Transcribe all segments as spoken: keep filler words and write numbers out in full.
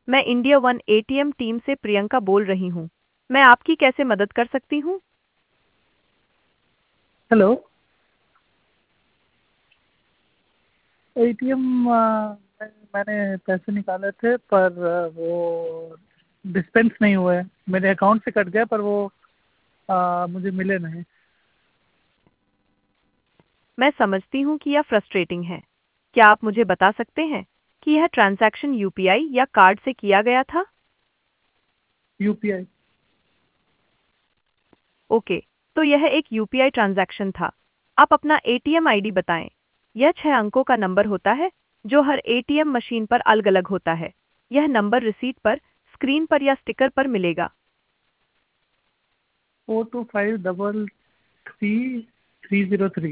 मैं India one ATM team से प्रियंका बोल रही हूँ। मैं आपकी कैसे मदद कर सकती हूँ? हेलो। एटीएम में मैंने पैसे निकाले थे पर आ, वो डिस्पेंस नहीं हुए। मेरे अकाउंट से कट गए पर वो आ, मुझे मिले नहीं। मैं समझती हूँ कि यह फ्रस्ट्रेटिंग है। क्या आप मुझे बता सकते हैं कि यह ट्रांजैक्शन यूपीआई या कार्ड से किया गया था? यूपीआई। ओके, तो यह एक यूपीआई ट्रांजैक्शन था। आप अपना एटीएम आईडी बताएं। यह छह अंकों का नंबर होता है जो हर एटीएम मशीन पर अलग-अलग होता है। यह नंबर रिसीट पर, स्क्रीन पर या स्टिकर पर मिलेगा। Four two five double three three zero three.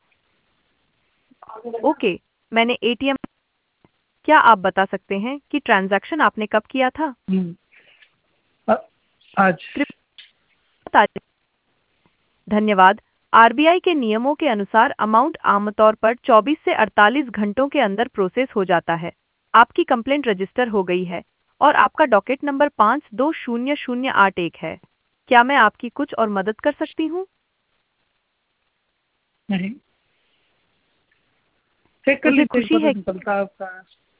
Okay, मैंने एटीएम। क्या आप बता सकते हैं कि ट्रांजैक्शन आपने कब किया था? हम्म, आ- आज। कृपया तारीख। धन्यवाद। आरबीआई के नियमों के अनुसार अमाउंट आमतौर पर चौबीस से अड़तालीस घंटों के अंदर प्रोसेस हो जाता है। आपकी कंप्लेंट रजिस्टर हो गई है और आपका डॉकेट नंबर पाँच दो शून्य शून्य आठ एक है। क्या मैं आपकी कुछ और मदद कर सकती हूँ? नहीं, चेक कर मुझे लीजिए, एक खुशी बार तो है। निकलता है आपका।